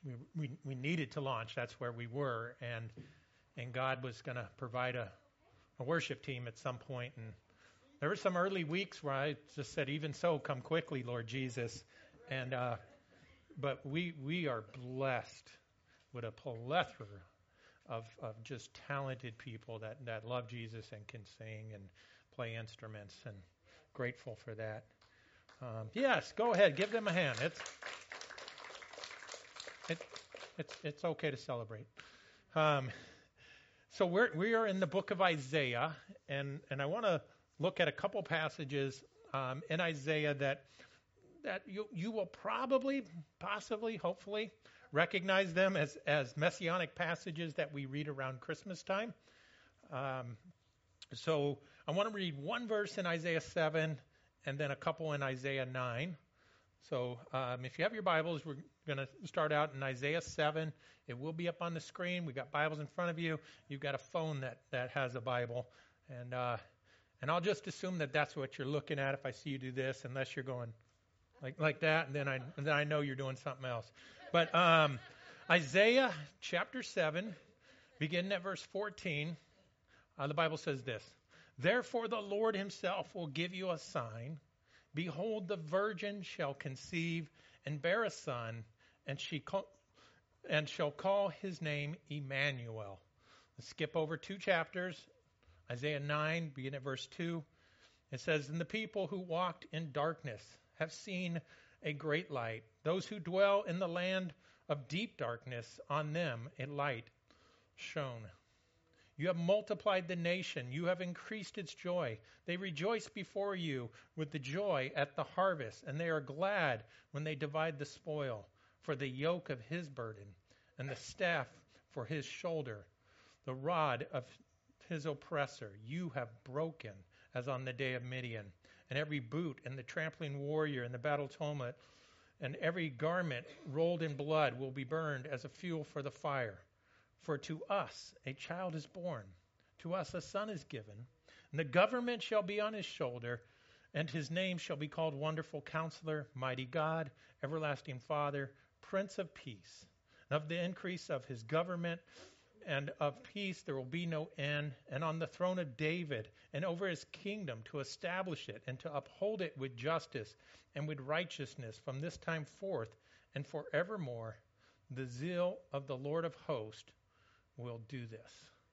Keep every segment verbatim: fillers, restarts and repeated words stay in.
we, we, we needed to launch. That's where we were. And, and God was going to provide a, a worship team at some point. And there were some early weeks where I just said, even so, come quickly, Lord Jesus. And, uh, but we, we are blessed with a plethora of, of just talented people that, that love Jesus and can sing and play instruments, and grateful for that. Um, yes, go ahead, give them a hand. It's it, it's it's okay to celebrate. Um, so we're we are in the book of Isaiah, and and I want to look at a couple passages um, in Isaiah that that you you will probably, possibly, hopefully recognize them as as messianic passages that we read around Christmas time. Um, so I want to read one verse in Isaiah seven, and then a couple in Isaiah nine. So um, if you have your Bibles, we're going to start out in Isaiah seven. It will be up on the screen. We've got Bibles in front of you. You've got a phone that, that has a Bible. And uh, and I'll just assume that that's what you're looking at if I see you do this, unless you're going like like that, and then I, and then I know you're doing something else. But um, Isaiah chapter seven, beginning at verse fourteen, uh, the Bible says this: "Therefore the Lord himself will give you a sign. Behold, the virgin shall conceive and bear a son, and she call, and shall call his name Emmanuel." Let's skip over two chapters. Isaiah nine, beginning at verse two. It says, "And the people who walked in darkness have seen a great light. Those who dwell in the land of deep darkness, on them a light shone. You have multiplied the nation. You have increased its joy. They rejoice before you with the joy at the harvest, and they are glad when they divide the spoil. For the yoke of his burden, and the staff for his shoulder, the rod of his oppressor, you have broken, as on the day of Midian. And every boot and the trampling warrior and the battle tumult, and every garment rolled in blood will be burned as a fuel for the fire. For to us a child is born, to us a son is given, and the government shall be on his shoulder, and his name shall be called Wonderful Counselor, Mighty God, Everlasting Father, Prince of Peace. And of the increase of his government and of peace there will be no end, and on the throne of David and over his kingdom, to establish it and to uphold it with justice and with righteousness from this time forth and forevermore. The zeal of the Lord of hosts will do this."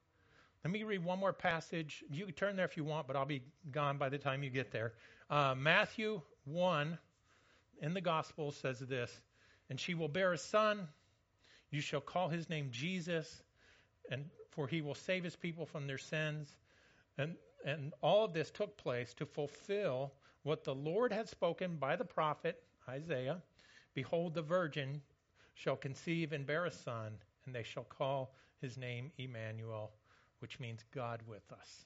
Let me read one more passage. You can turn there if you want, but I'll be gone by the time you get there. Uh, Matthew one in the Gospel says this: "And she will bear a son. You shall call his name Jesus, and for he will save his people from their sins." And and all of this took place to fulfill what the Lord had spoken by the prophet Isaiah. "Behold, the virgin shall conceive and bear a son, and they shall call his name Emmanuel," which means God with us.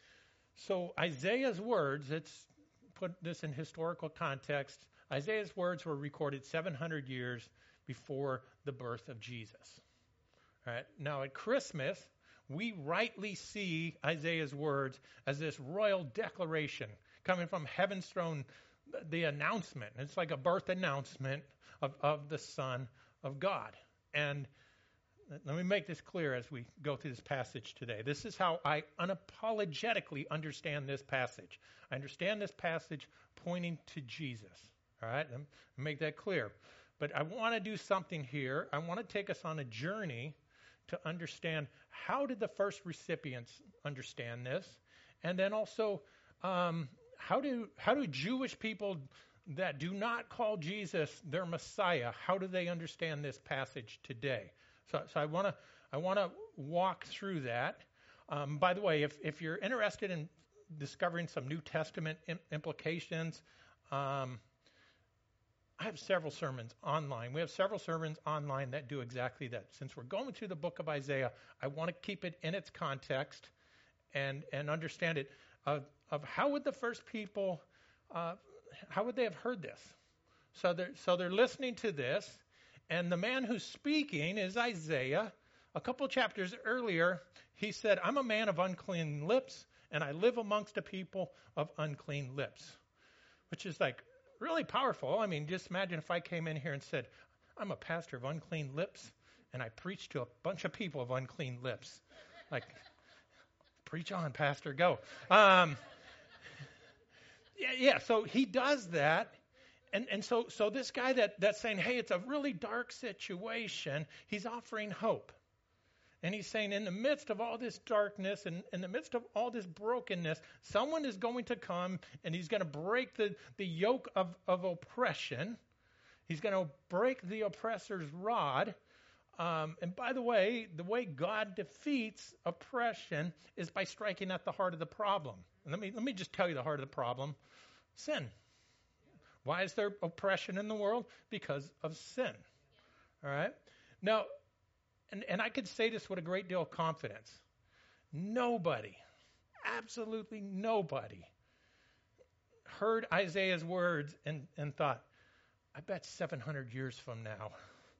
So Isaiah's words, let's put this in historical context. Isaiah's words were recorded seven hundred years before the birth of Jesus. All right. Now at Christmas, we rightly see Isaiah's words as this royal declaration coming from heaven's throne, the announcement. It's like a birth announcement of, of the Son of God. And let me make this clear as we go through this passage today. This is how I unapologetically understand this passage. I understand this passage pointing to Jesus. All right, let me make that clear. But I want to do something here. I want to take us on a journey to understand how did the first recipients understand this, and then also um, how do how do Jewish people that do not call Jesus their Messiah, how do they understand this passage today? So, so I want to I want to walk through that. Um, by the way, if if you're interested in discovering some New Testament im- implications, um, I have several sermons online. We have several sermons online that do exactly that. Since we're going through the book of Isaiah, I want to keep it in its context and and understand it of of how would the first people uh, how would they have heard this? So they're so they're listening to this. And the man who's speaking is Isaiah. A couple chapters earlier, he said, "I'm a man of unclean lips, and I live amongst a people of unclean lips," which is like really powerful. I mean, just imagine if I came in here and said, I'm a pastor of unclean lips, and I preach to a bunch of people of unclean lips. Like, preach on, pastor, go. Um, yeah, yeah, so he does that. And and so so this guy that, that's saying, hey, it's a really dark situation, he's offering hope. And he's saying, in the midst of all this darkness and in the midst of all this brokenness, someone is going to come and he's going to break the, the yoke of, of oppression. He's going to break the oppressor's rod. Um, and by the way, the way God defeats oppression is by striking at the heart of the problem. And let me let me just tell you the heart of the problem: sin. Why is there oppression in the world? Because of sin. All right? Now, and, and I could say this with a great deal of confidence. Nobody, absolutely nobody, heard Isaiah's words and, and thought, I bet seven hundred years from now,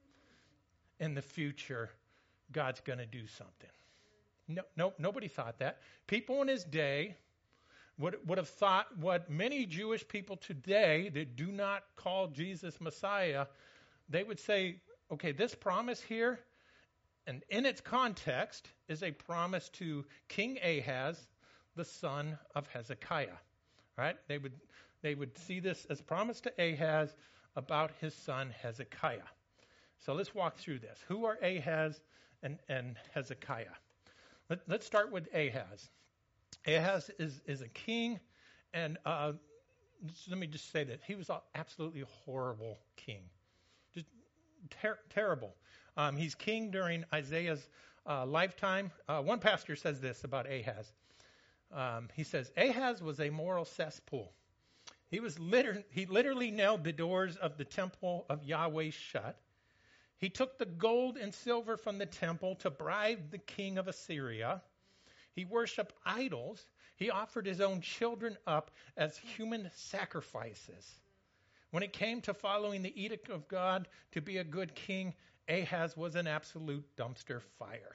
in the future, God's going to do something. No, no, nobody thought that. People in his day would, would have thought what many Jewish people today that do not call Jesus Messiah, they would say, okay, this promise here, and in its context, is a promise to King Ahaz, the son of Hezekiah. Right? They would they would see this as a promise to Ahaz about his son Hezekiah. So let's walk through this. Who are Ahaz and, and Hezekiah? Let, let's start with Ahaz. Ahaz is, is a king, and uh, let me just say that he was an absolutely horrible king. Just ter- terrible. Um, he's king during Isaiah's uh, lifetime. Uh, one pastor says this about Ahaz. Um, he says, Ahaz was a moral cesspool. He was liter- he literally nailed the doors of the temple of Yahweh shut. He took the gold and silver from the temple to bribe the king of Assyria. He worshipped idols. He offered his own children up as human sacrifices. When it came to following the edict of God to be a good king, Ahaz was an absolute dumpster fire.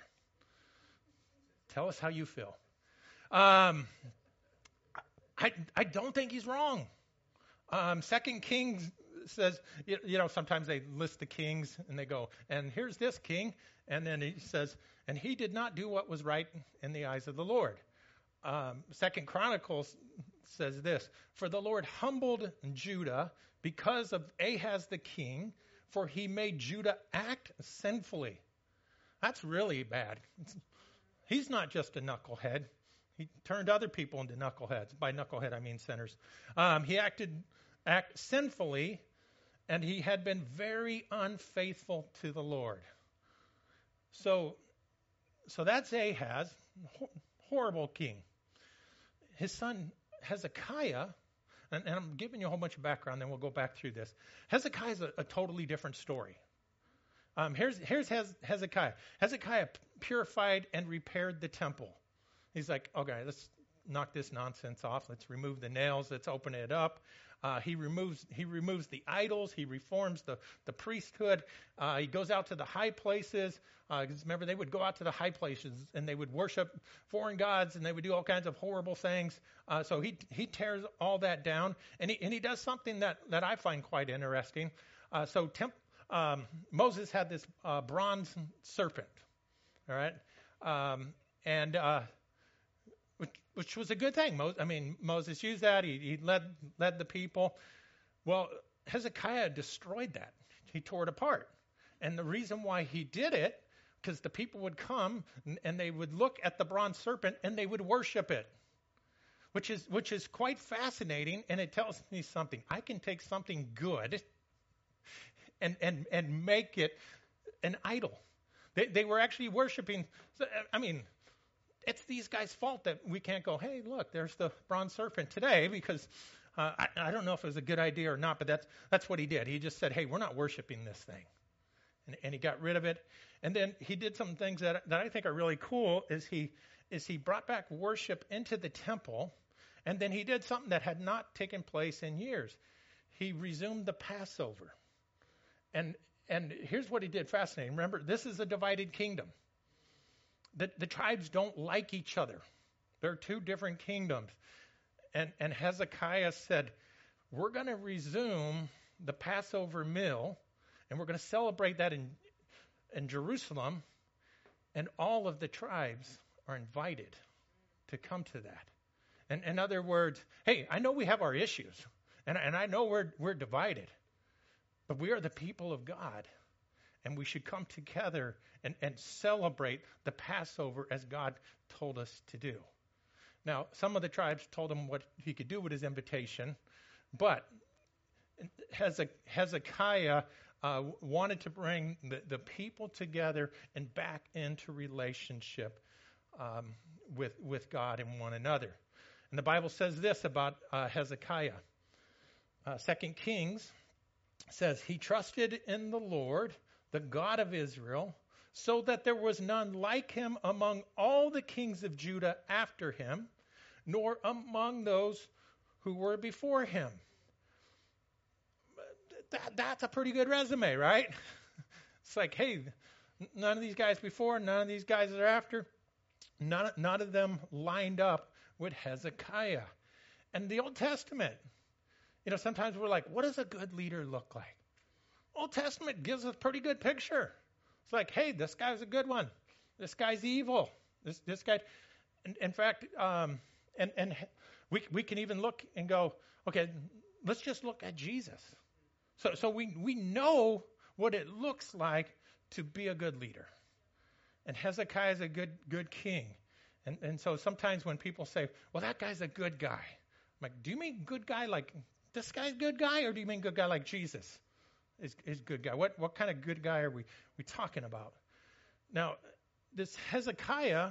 Tell us how you feel. Um, I, I don't think he's wrong. Um, Second Kings says, you, you know, sometimes they list the kings and they go, and here's this king. And then he says, and he did not do what was right in the eyes of the Lord. Um, Second Chronicles says this, for the Lord humbled Judah because of Ahaz the king, for he made Judah act sinfully. That's really bad. It's, he's not just a knucklehead. He turned other people into knuckleheads. By knucklehead, I mean sinners. Um, he acted act sinfully, and he had been very unfaithful to the Lord. So, so that's Ahaz, horrible king. His son Hezekiah, and, and I'm giving you a whole bunch of background, then we'll go back through this. Hezekiah is a, a totally different story. Um, here's here's Hez, Hezekiah. Hezekiah purified and repaired the temple. He's like, okay, let's knock this nonsense off. Let's remove the nails. Let's open it up. Uh, he removes he removes the idols. He reforms the, the priesthood. Uh, he goes out to the high places. Uh, 'cause remember, they would go out to the high places and they would worship foreign gods and they would do all kinds of horrible things. Uh, so he he tears all that down, and he and he does something that, that I find quite interesting. Uh, so temp, um, Moses had this uh, bronze serpent, all right, um, and uh, which, which was a good thing. Mo- I mean, Moses used that. He, he led led the people. Well, Hezekiah destroyed that. He tore it apart. And the reason why he did it, because the people would come and, and they would look at the bronze serpent and they would worship it, which is which is quite fascinating. And it tells me something. I can take something good and and and make it an idol. They they were actually worshiping. I mean, it's these guys' fault that we can't go, hey, look, there's the bronze serpent today, because uh, I, I don't know if it was a good idea or not, but that's that's what he did. He just said, hey, we're not worshiping this thing. And, and he got rid of it. And then he did some things that that I think are really cool, is he is he brought back worship into the temple, and then he did something that had not taken place in years. He resumed the Passover. And and here's what he did, fascinating. Remember, this is a divided kingdom. The, the tribes don't like each other. They're two different kingdoms. And, and Hezekiah said, we're going to resume the Passover meal, And we're going to celebrate that in, in Jerusalem. And all of the tribes are invited to come to that. And in other words, hey, I know we have our issues. And, and I know we're, we're divided. But we are the people of God. And we should come together and, and celebrate the Passover as God told us to do. Now, some of the tribes told him what he could do with his invitation, but Hezekiah uh, wanted to bring the, the people together and back into relationship um, with, with God and one another. And the Bible says this about uh, Hezekiah. Uh, Second Kings says, he trusted in the Lord, the God of Israel, so that there was none like him among all the kings of Judah after him, nor among those who were before him. That, that's a pretty good resume, right? It's like, hey, none of these guys before, none of these guys that are after, none, none of them lined up with Hezekiah. And the Old Testament, you know, sometimes we're like, what does a good leader look like? Old Testament gives us a pretty good picture. It's like, hey, this guy's a good one. This guy's evil. This this guy. In, in fact, um, and and we we can even look and go, okay, let's just look at Jesus. So so we we know what it looks like to be a good leader. And Hezekiah is a good good king. And and so sometimes when people say, well, that guy's a good guy, I'm like, do you mean good guy like this guy's a good guy, or do you mean good guy like Jesus is is good guy? What what kind of good guy are we we talking about? Now, this Hezekiah,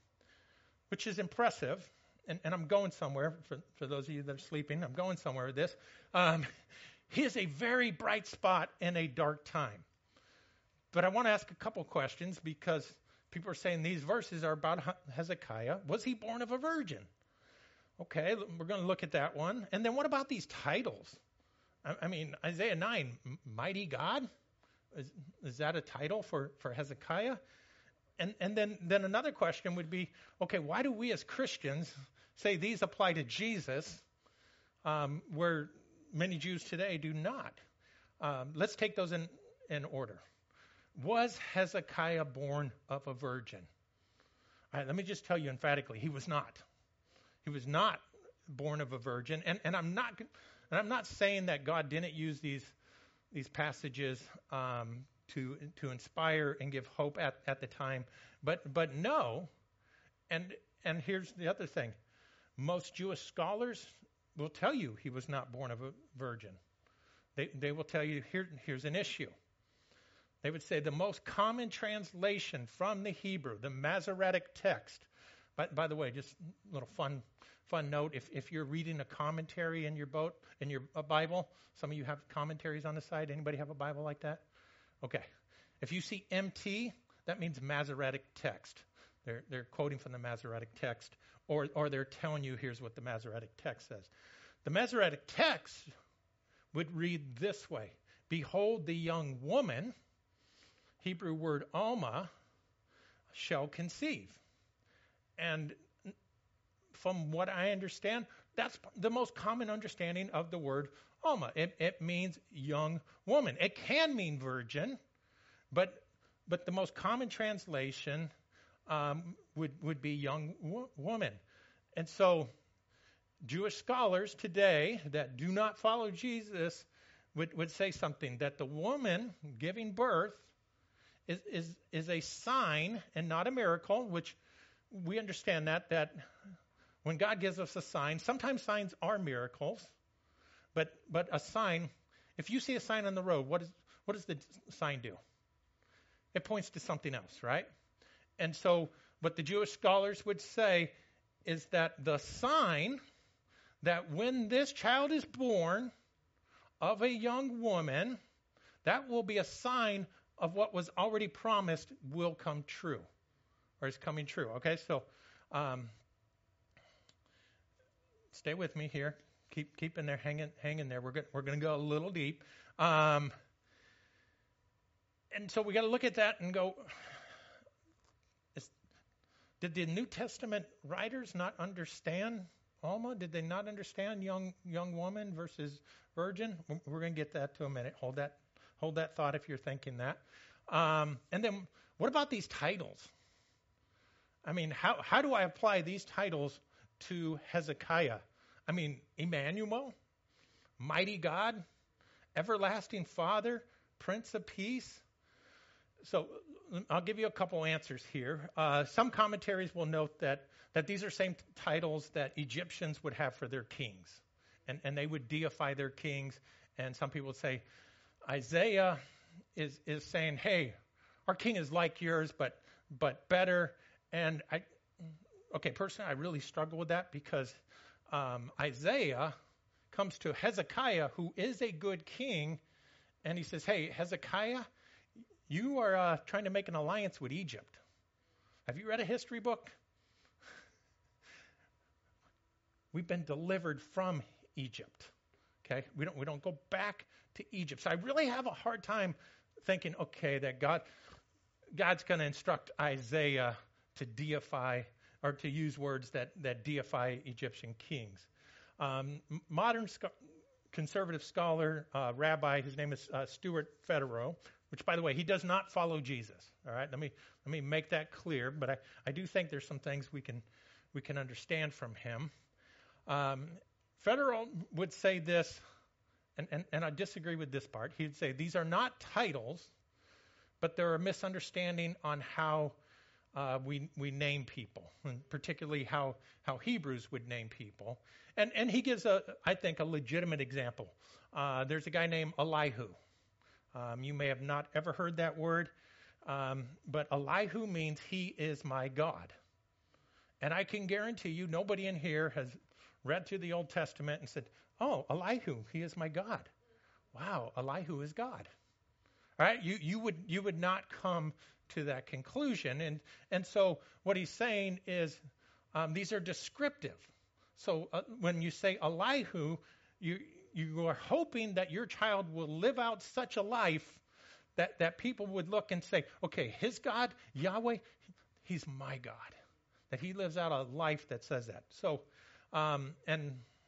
which is impressive, and, and I'm going somewhere for, for those of you that are sleeping, I'm going somewhere with this. Um, he is a very bright spot in a dark time. But I want to ask a couple questions because people are saying these verses are about Hezekiah. Was he born of a virgin? Okay, we're going to look at that one. And then what about these titles? I, I mean, Isaiah nine, Mighty God? Is, is that a title for, for Hezekiah? And and then, then another question would be, okay, why do we as Christians say these apply to Jesus um, where many Jews today do not? Um, let's take those in, in order. Was Hezekiah born of a virgin? All right, let me just tell you emphatically, he was not. He was not born of a virgin. And, and I'm not and I'm not saying that God didn't use these these passages um, to to inspire and give hope at, at the time. But but no. And and here's the other thing. Most Jewish scholars will tell you he was not born of a virgin. They they will tell you here here's an issue. They would say the most common translation from the Hebrew, the Masoretic text. By, by the way, just a little fun fun note: if if you're reading a commentary in your boat in your a Bible, some of you have commentaries on the side. Anybody have a Bible like that? Okay. If you see M T, that means Masoretic text. They're they're quoting from the Masoretic text, or or they're telling you here's what the Masoretic text says. The Masoretic text would read this way: Behold, the young woman, Hebrew word Alma, shall conceive. And from what I understand, that's the most common understanding of the word Alma. It, it means young woman. It can mean virgin, but but the most common translation um, would would be young wo- woman. And so, Jewish scholars today that do not follow Jesus would would say something that the woman giving birth is is is a sign and not a miracle, which we understand that, that when God gives us a sign, sometimes signs are miracles, but but a sign, if you see a sign on the road, what is what does the sign do? It points to something else, right? And so what the Jewish scholars would say is that the sign that when this child is born of a young woman, that will be a sign of what was already promised will come true. Or is coming true. Okay, so um, stay with me here. Keep keep in there, hanging hanging there. We're go- we're going to go a little deep, um, and so we got to look at that and go. Is, did the New Testament writers not understand Alma? Did they not understand young young woman versus virgin? We're going to get that to a minute. Hold that hold that thought if you're thinking that. Um, and then what about these titles? I mean, how, how do I apply these titles to Hezekiah? I mean, Emmanuel, Mighty God, Everlasting Father, Prince of Peace. So I'll give you a couple answers here. Uh, some commentaries will note that, that these are same titles that Egyptians would have for their kings, and, and they would deify their kings. And some people would say Isaiah is is saying, hey, our king is like yours, but but better. And I, okay, personally, I really struggle with that because um, Isaiah comes to Hezekiah, who is a good king, and he says, hey, Hezekiah, you are uh, trying to make an alliance with Egypt. Have you read a history book? We've been delivered from Egypt. Okay, we don't we don't go back to Egypt. So I really have a hard time thinking, okay, that God God's going to instruct Isaiah to deify or to use words that that deify Egyptian kings. Um, modern sc- conservative scholar, uh, rabbi, his name is uh, Stuart Federow, which, by the way, he does not follow Jesus. All right, let me let me make that clear. But I, I do think there's some things we can we can understand from him. Um, Federow would say this, and, and, and I disagree with this part. He'd say these are not titles, but they're a misunderstanding on how uh, we we name people, and particularly how how Hebrews would name people. And and he gives a I think a legitimate example. Uh, there's a guy named Elihu. Um, you may have not ever heard that word, um, but Elihu means he is my God. And I can guarantee you nobody in here has read through the Old Testament and said, oh, Elihu, he is my God. Wow, Elihu is God. All right, you, you would you would not come to that conclusion. And, and so what he's saying is um, these are descriptive. So uh, when you say Elihu, you you are hoping that your child will live out such a life that, that people would look and say, okay, his God, Yahweh, he's my God. That he lives out a life that says that. So, um, and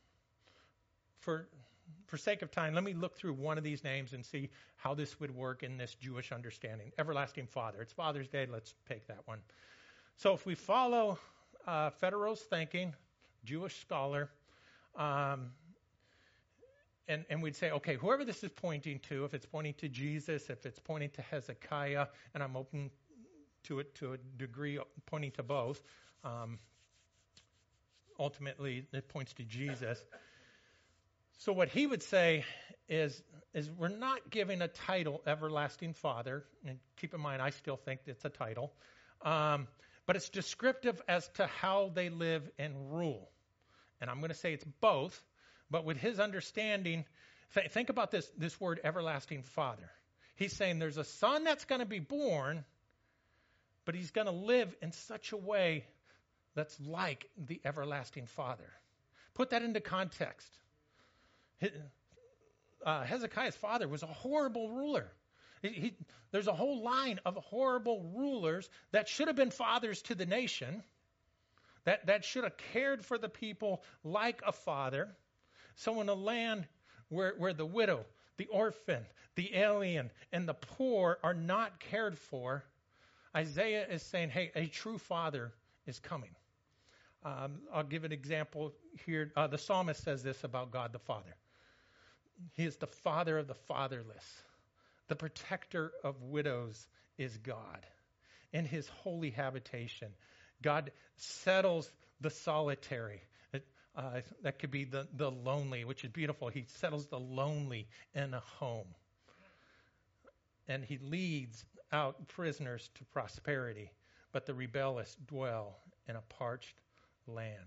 for for sake of time, let me look through one of these names and see how this would work in this Jewish understanding. Everlasting Father. It's Father's Day. Let's take that one. So if we follow uh, Federow's thinking, Jewish scholar, um, and, and we'd say, okay, whoever this is pointing to, if it's pointing to Jesus, if it's pointing to Hezekiah, and I'm open to it to a degree pointing to both, um, ultimately it points to Jesus. So what he would say is, is we're not giving a title, Everlasting Father, and keep in mind I still think it's a title, um, but it's descriptive as to how they live and rule. And I'm going to say it's both, but with his understanding, th- think about this, this word Everlasting Father. He's saying there's a son that's going to be born, but he's going to live in such a way that's like the Everlasting Father. Put that into context. Uh, Hezekiah's father was a horrible ruler. He, he, there's a whole line of horrible rulers that should have been fathers to the nation, that, that should have cared for the people like a father. So in a land where, where the widow, the orphan, the alien, and the poor are not cared for, Isaiah is saying, hey, a true father is coming. Um, I'll give an example here. Uh, the psalmist says this about God the Father. He is the father of the fatherless. The protector of widows is God. In his holy habitation, God settles the solitary. It, uh, that could be the, the lonely, which is beautiful. He settles the lonely in a home. And he leads out prisoners to prosperity, but the rebellious dwell in a parched land.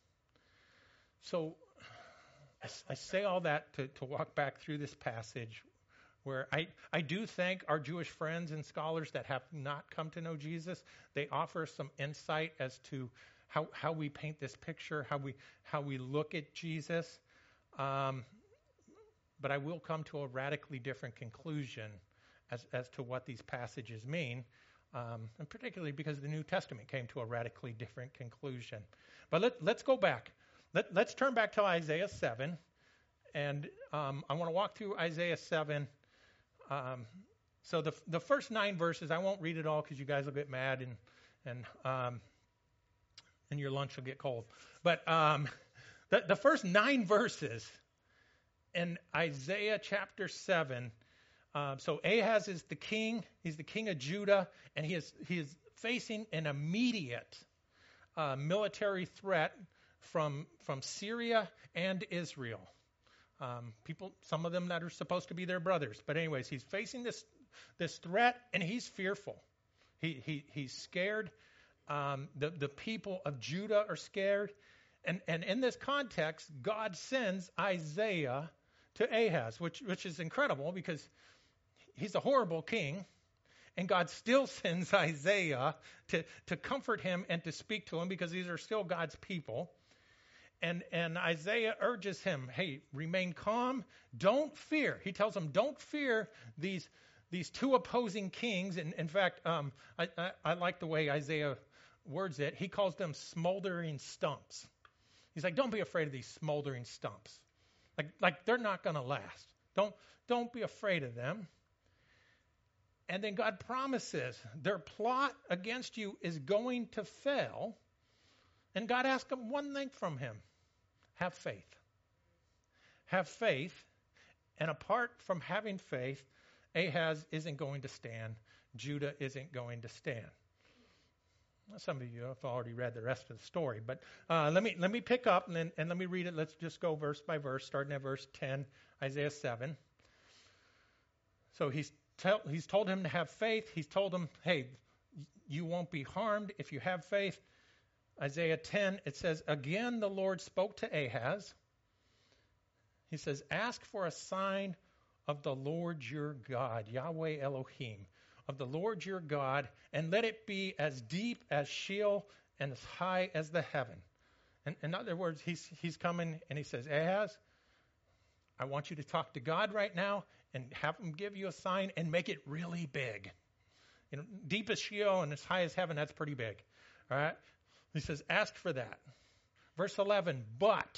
So I, I say all that to, to walk back through this passage where I, I do think our Jewish friends and scholars that have not come to know Jesus, they offer some insight as to how, how we paint this picture, how we how we look at Jesus. Um, but I will come to a radically different conclusion as, as to what these passages mean, um, and particularly because the New Testament came to a radically different conclusion. But let, let's go back. Let, let's turn back to Isaiah seven, and um, I want to walk through Isaiah seven Um, so the the first nine verses, I won't read it all because you guys will get mad and and um, and your lunch will get cold. But um, the the first nine verses in Isaiah chapter seven. Um, so Ahaz is the king. He's the king of Judah, and he is he is facing an immediate uh, military threat from from Syria and Israel. Um, people, some of them that are supposed to be their brothers, but anyways, he's facing this this threat, and he's fearful. He he he's scared. Um, the the people of Judah are scared, and and in this context, God sends Isaiah to Ahaz, which which is incredible because he's a horrible king, and God still sends Isaiah to, to comfort him and to speak to him because these are still God's people. And, and Isaiah urges him, hey, remain calm, don't fear. He tells him, don't fear these these two opposing kings. And in fact, um, I, I, I like the way Isaiah words it. He calls them smoldering stumps. He's like, don't be afraid of these smoldering stumps. Like, like they're not going to last. Don't, don't be afraid of them. And then God promises their plot against you is going to fail. And God asks him one thing from him. Have faith. Have faith. And apart from having faith, Ahaz isn't going to stand. Judah isn't going to stand. Some of you have already read the rest of the story, but uh, let me let me pick up and, then, and let me read it. Let's just go verse by verse, starting at verse ten, Isaiah seven. So he's tell, he's told him to have faith. He's told him, hey, you won't be harmed if you have faith. Isaiah ten, it says, again the Lord spoke to Ahaz. He says, ask for a sign of the Lord your God, Yahweh Elohim, of the Lord your God, and let it be as deep as Sheol and as high as the heaven. And in other words, he's he's coming and he says, Ahaz, I want you to talk to God right now and have him give you a sign and make it really big. You know, deep as Sheol and as high as heaven, that's pretty big. All right? He says, ask for that. Verse eleven, but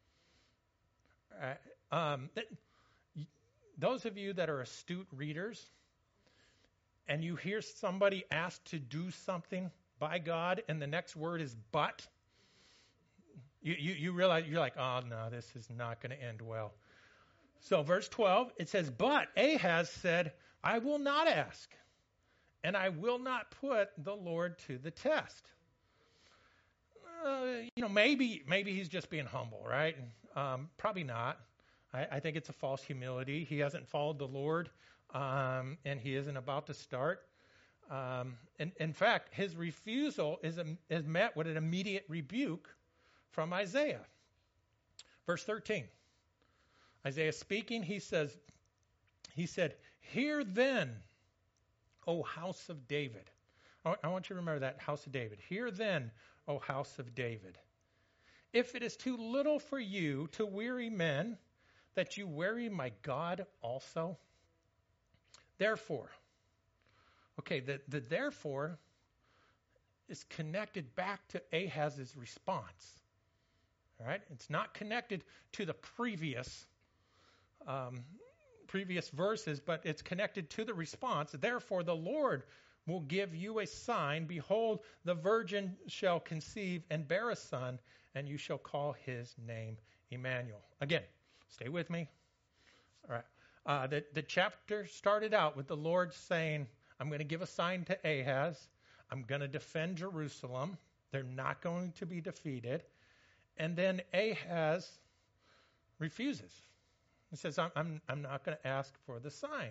uh, um, th- those of you that are astute readers, and you hear somebody asked to do something by God, and the next word is but, you, you, you realize, you're like, oh, no, this is not going to end well. So verse twelve, it says, but Ahaz said, I will not ask, and I will not put the Lord to the test. Uh, you know, maybe maybe he's just being humble, right? Um, probably not. I, I think it's a false humility. He hasn't followed the Lord. Um, and he isn't about to start. Um, and in fact, his refusal is, a, is met with an immediate rebuke from Isaiah. Verse thirteen. Isaiah speaking, he says, he said, hear then, O house of David. I, I want you to remember that, house of David. Hear then, O house of David. If it is too little for you to weary men, that you weary my God also. Therefore, okay, the, the therefore is connected back to Ahaz's response. All right, it's not connected to the previous um, previous verses, but it's connected to the response. Therefore, the Lord will give you a sign. Behold, the virgin shall conceive and bear a son, and you shall call his name Emmanuel. Again, stay with me. All right. Uh, the, the chapter started out with the Lord saying, I'm going to give a sign to Ahaz. I'm going to defend Jerusalem. They're not going to be defeated. And then Ahaz refuses. He says, I'm, I'm, I'm not going to ask for the sign.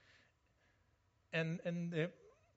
And, and the,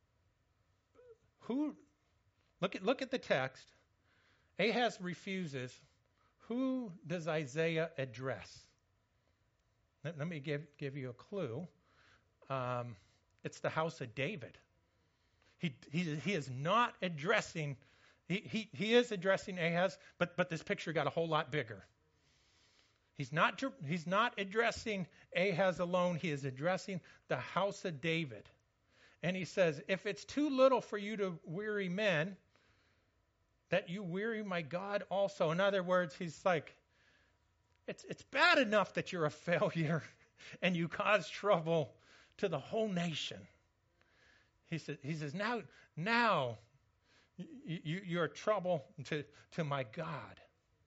who, look at, look at the text. Ahaz refuses. Who does Isaiah address? Let, let me give, give you a clue. Um, it's the house of David. He, he, he is not addressing, he, he, he is addressing Ahaz, but, but this picture got a whole lot bigger. He's not, he's not addressing Ahaz alone. He is addressing the house of David. And he says, if it's too little for you to weary men, that you weary my God also. In other words, he's like, it's it's bad enough that you're a failure and you cause trouble to the whole nation. He says, he says now, now you, you're trouble to, to my God.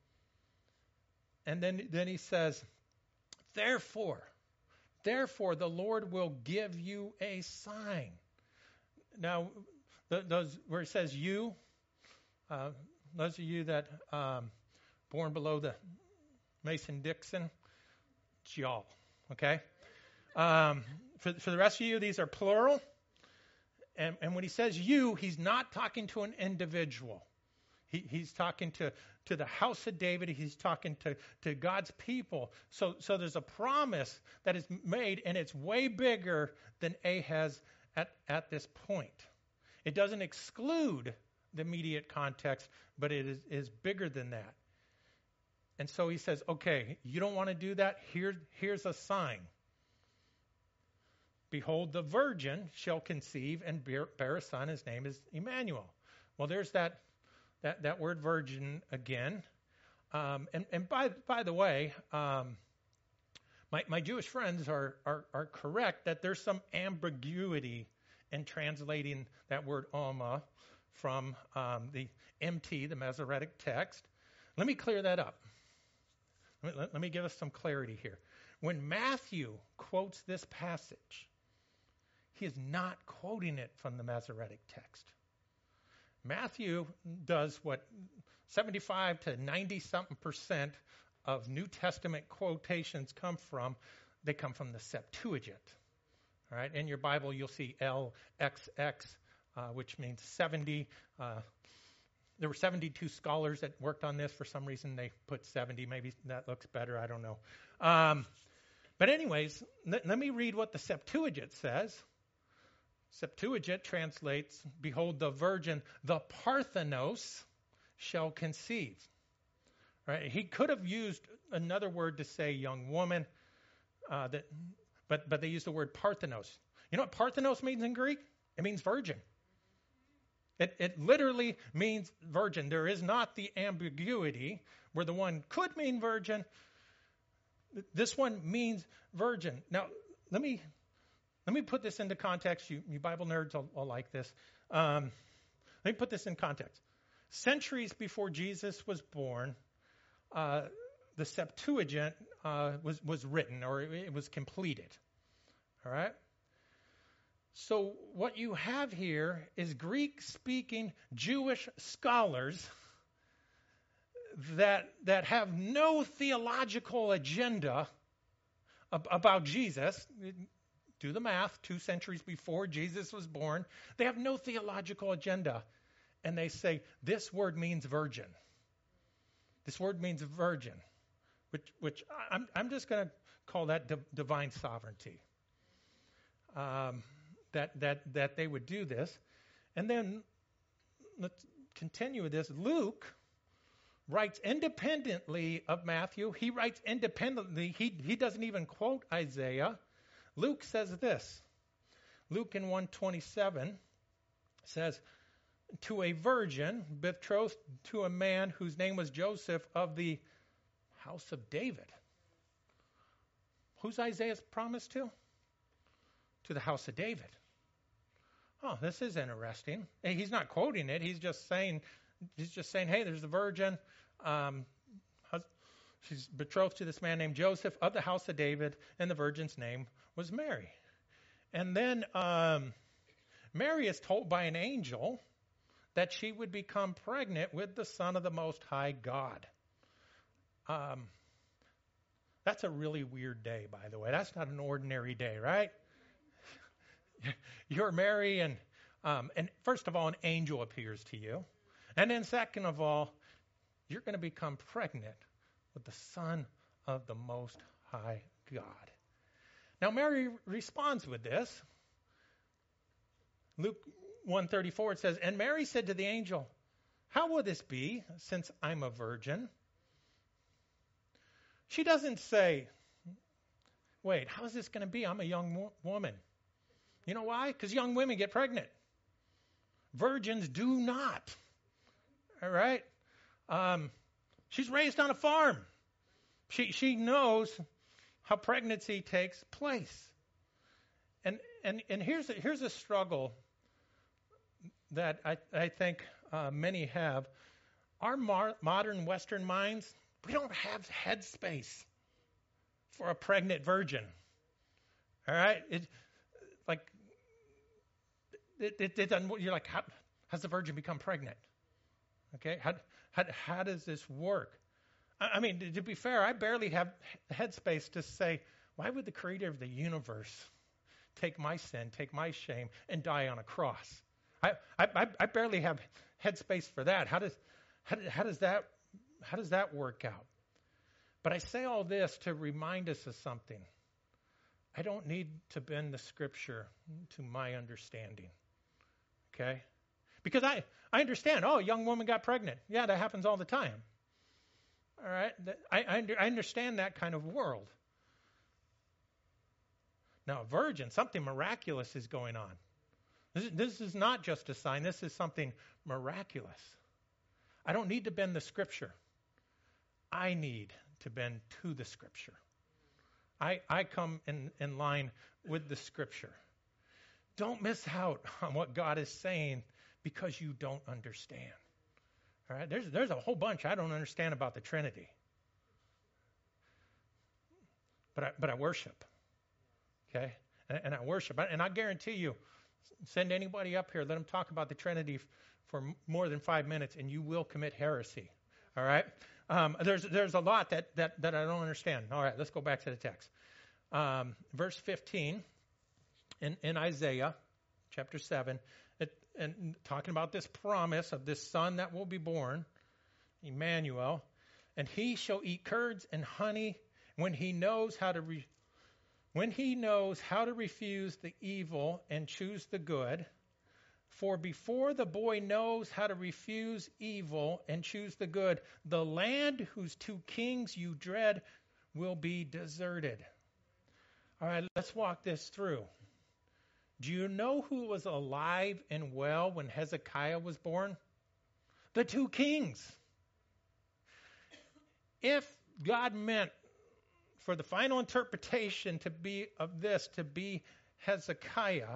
And then, then he says, therefore, therefore the Lord will give you a sign. Now, th- those where it says you, uh, those of you that um, born below the Mason-Dixon, it's y'all, okay? Um, for, for the rest of you, these are plural. And, and when he says you, he's not talking to an individual. He, he's talking to, to the house of David. He's talking to, to God's people. So, so there's a promise that is made, and it's way bigger than Ahaz at, at this point. It doesn't exclude the immediate context, but it is, is bigger than that. And so he says, okay, you don't want to do that? Here, here's a sign. Behold, the virgin shall conceive and bear, bear a son. His name is Emmanuel. Well, there's that that, that word virgin again. Um, and and by by the way, um, my my Jewish friends are, are are correct that there's some ambiguity in translating that word Alma from um, the M T, the Masoretic text. Let me clear that up. Let me, let, let me give us some clarity here. When Matthew quotes this passage, he is not quoting it from the Masoretic text. Matthew does what seventy-five to ninety something percent of New Testament quotations come from. They come from the Septuagint. All right, in your Bible you'll see L X X, uh, which means seventy. Uh, there were seventy-two scholars that worked on this. For some reason they put seventy. Maybe that looks better. I don't know. Um, but anyways, let, let me read what the Septuagint says. Septuagint translates, behold, the virgin, the Parthenos, shall conceive. Right? He could have used another word to say young woman, uh, that, but, but they used the word Parthenos. You know what Parthenos means in Greek? It means virgin. It, it literally means virgin. There is not the ambiguity where the one could mean virgin. This one means virgin. Now, let me... Let me put this into context. You, you Bible nerds will, will like this. Um, let me put this in context. Centuries before Jesus was born, uh, the Septuagint uh, was, was written, or it, it was completed. All right? So what you have here is Greek-speaking Jewish scholars that, that have no theological agenda ab- about Jesus. Do the math, two centuries before Jesus was born. They have no theological agenda. And they say, this word means virgin. This word means virgin, which which I'm, I'm just going to call that di- divine sovereignty. Um, that, that, that they would do this. And then, let's continue with this. Luke writes independently of Matthew. He writes independently. He, he doesn't even quote Isaiah. Luke says this. Luke in one twenty-seven says, to a virgin betrothed to a man whose name was Joseph of the house of David. Who's Isaiah's promise to? To the house of David. Oh, this is interesting. He's not quoting it. He's just saying, he's just saying, hey, there's a virgin. Um, she's betrothed to this man named Joseph of the house of David, and the virgin's name was Mary. And then um, Mary is told by an angel that she would become pregnant with the Son of the Most High God. Um, that's a really weird day, by the way. That's not an ordinary day, right? You're Mary, and um, and first of all, an angel appears to you. And then second of all, you're going to become pregnant with the Son of the Most High God. Now, Mary responds with this. Luke one thirty-four, it says, and Mary said to the angel, how will this be, since I'm a virgin? She doesn't say, wait, how is this going to be? I'm a young wo- woman. You know why? Because young women get pregnant. Virgins do not. All right? Um, she's raised on a farm. She she knows how pregnancy takes place. And and and here's a, here's a struggle that I I think uh, many have. Our mar- modern Western minds, we don't have headspace for a pregnant virgin. All right, it like it, it, it doesn't. You're like, how has the virgin become pregnant? Okay, how how how does this work? I, I mean, to be fair, I barely have headspace to say, why would the Creator of the universe take my sin, take my shame, and die on a cross? I I I barely have headspace for that. How does how, how does that how does that work out? But I say all this to remind us of something. I don't need to bend the Scripture to my understanding. Okay? Because I, I understand, oh, a young woman got pregnant. Yeah, that happens all the time. All right? I, I, I understand that kind of world. Now, a virgin, something miraculous is going on. This, this is not just a sign. This is something miraculous. I don't need to bend the Scripture. I need to bend to the Scripture. I, I come in, in line with the Scripture. Don't miss out on what God is saying because you don't understand. All right? There's, there's a whole bunch I don't understand about the Trinity. But I, but I worship. Okay? And, and I worship. And I guarantee you, send anybody up here, let them talk about the Trinity f- for more than five minutes, and you will commit heresy. All right? Um, there's there's a lot that, that, that I don't understand. All right, let's go back to the text. Um, verse fifteen in, in Isaiah chapter seven, it, and talking about this promise of this son that will be born, Emmanuel, and he shall eat curds and honey when he knows how to re, when he knows how to refuse the evil and choose the good. For before the boy knows how to refuse evil and choose the good, the land whose two kings you dread will be deserted. All right, let's walk this through. Do you know who was alive and well when Hezekiah was born? The two kings. If God meant for the final interpretation to be of this, to be Hezekiah,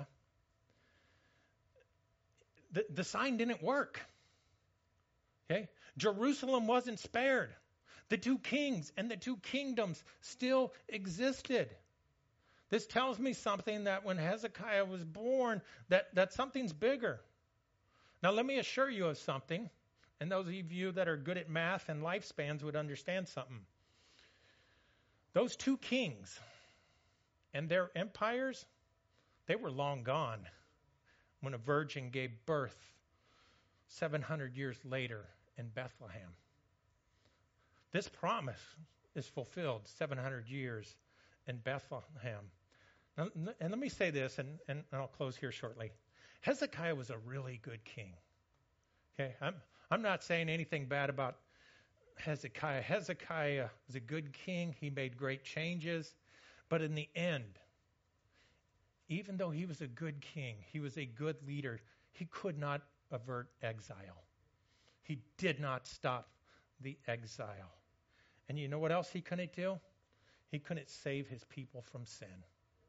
The, the sign didn't work. Okay? Jerusalem wasn't spared. The two kings and the two kingdoms still existed. This tells me something that when Hezekiah was born, that, that something's bigger. Now let me assure you of something, and those of you that are good at math and lifespans would understand something. Those two kings and their empires, they were long gone when a virgin gave birth seven hundred years later in Bethlehem. This promise is fulfilled seven hundred years in Bethlehem. Now, and let me say this, and, and I'll close here shortly. Hezekiah was a really good king. Okay, I'm I'm not saying anything bad about Hezekiah. Hezekiah was a good king. He made great changes. But in the end, even though he was a good king, he was a good leader, he could not avert exile. He did not stop the exile. And you know what else he couldn't do? He couldn't save his people from sin.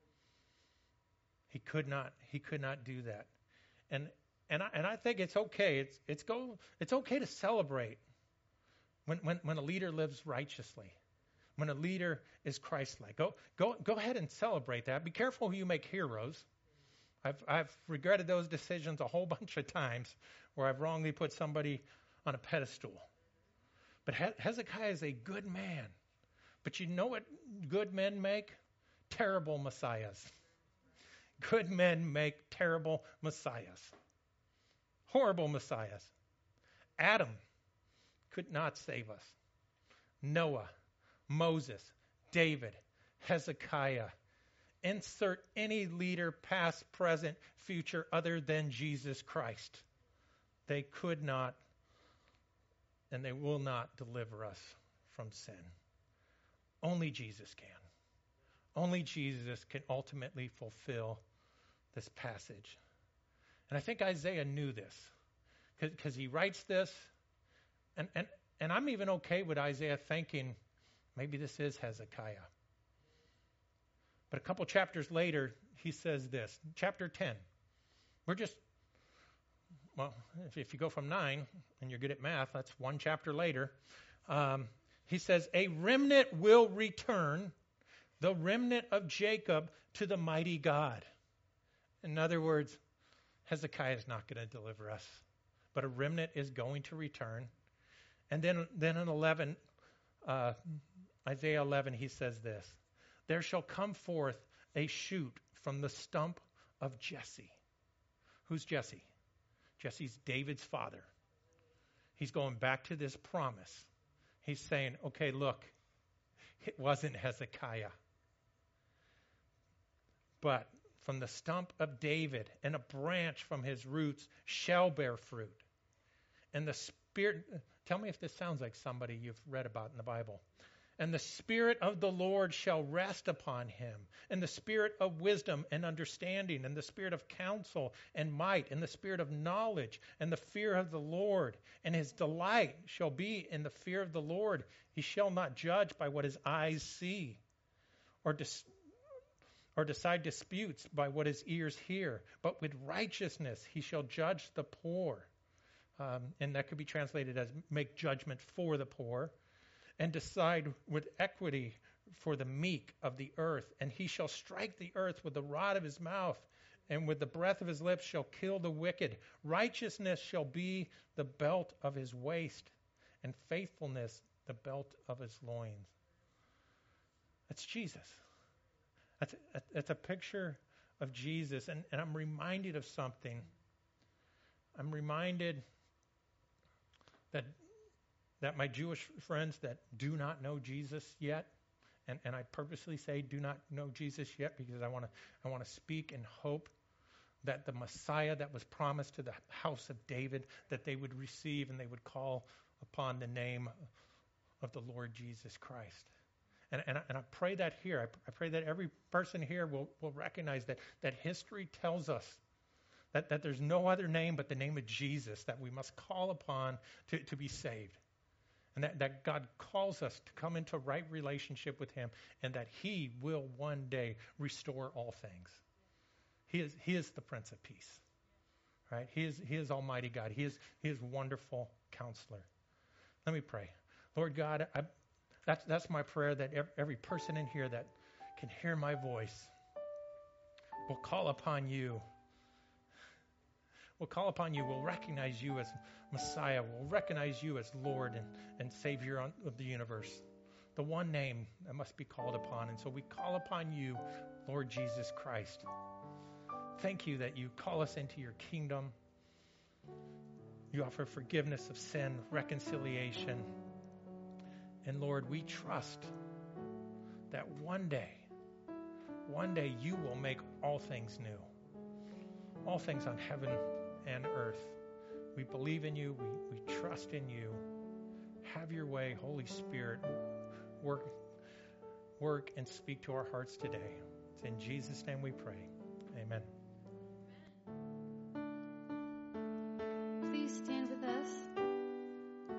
He could not. He could not do that. And and I, and I think it's okay. It's it's go. It's okay to celebrate when when when a leader lives righteously. When a leader is Christ-like. Go, go, go ahead and celebrate that. Be careful who you make heroes. I've, I've regretted those decisions a whole bunch of times where I've wrongly put somebody on a pedestal. But Hezekiah is a good man. But you know what good men make? Terrible messiahs. Good men make terrible messiahs. Horrible messiahs. Adam could not save us. Noah, Moses, David, Hezekiah. Insert any leader, past, present, future, other than Jesus Christ. They could not and they will not deliver us from sin. Only Jesus can. Only Jesus can ultimately fulfill this passage. And I think Isaiah knew this because he writes this. And, and, and I'm even okay with Isaiah thinking, maybe this is Hezekiah. But a couple chapters later, he says this, chapter ten. We're just, well, if, if you go from nine and you're good at math, that's one chapter later. Um, he says, a remnant will return, the remnant of Jacob, to the mighty God. In other words, Hezekiah is not going to deliver us, but a remnant is going to return. And then, then in eleven, uh, Isaiah eleven, he says this, there shall come forth a shoot from the stump of Jesse. Who's Jesse? Jesse's David's father. He's going back to this promise. He's saying, okay, look, it wasn't Hezekiah, but from the stump of David, and a branch from his roots shall bear fruit. And the Spirit, tell me if this sounds like somebody you've read about in the Bible. And the Spirit of the Lord shall rest upon him, and the Spirit of wisdom and understanding, and the Spirit of counsel and might, and the Spirit of knowledge and the fear of the Lord. And his delight shall be in the fear of the Lord. He shall not judge by what his eyes see, or dis- or decide disputes by what his ears hear, but with righteousness he shall judge the poor. Um, and that could be translated as make judgment for the poor, and decide with equity for the meek of the earth. And he shall strike the earth with the rod of his mouth, and with the breath of his lips shall kill the wicked. Righteousness shall be the belt of his waist, and faithfulness the belt of his loins. That's Jesus. That's, that's a picture of Jesus. And, and I'm reminded of something. I'm reminded that that my Jewish friends that do not know Jesus yet, and, and I purposely say do not know Jesus yet because I want to I want to speak in hope that the Messiah that was promised to the house of David, that they would receive and they would call upon the name of the Lord Jesus Christ. And, and, I, and I pray that here. I, I pray that every person here will, will recognize that, that history tells us that, that there's no other name but the name of Jesus that we must call upon to, to be saved. And that, that God calls us to come into right relationship with him, and that he will one day restore all things. He is, he is the Prince of Peace, right? He is, he is Almighty God. He is, he is wonderful counselor. Let me pray. Lord God, I, that's, that's my prayer, that every, every person in here that can hear my voice will call upon you. We'll call upon you. We'll recognize you as Messiah. We'll recognize you as Lord and, and Savior on, of the universe. The one name that must be called upon. And so we call upon you, Lord Jesus Christ. Thank you that you call us into your kingdom. You offer forgiveness of sin, reconciliation. And Lord, we trust that one day, one day you will make all things new. All things on heaven and earth. We believe in you. We, we trust in you. Have your way, Holy Spirit. Work, work and speak to our hearts today. It's in Jesus' name we pray. Amen. Please stand with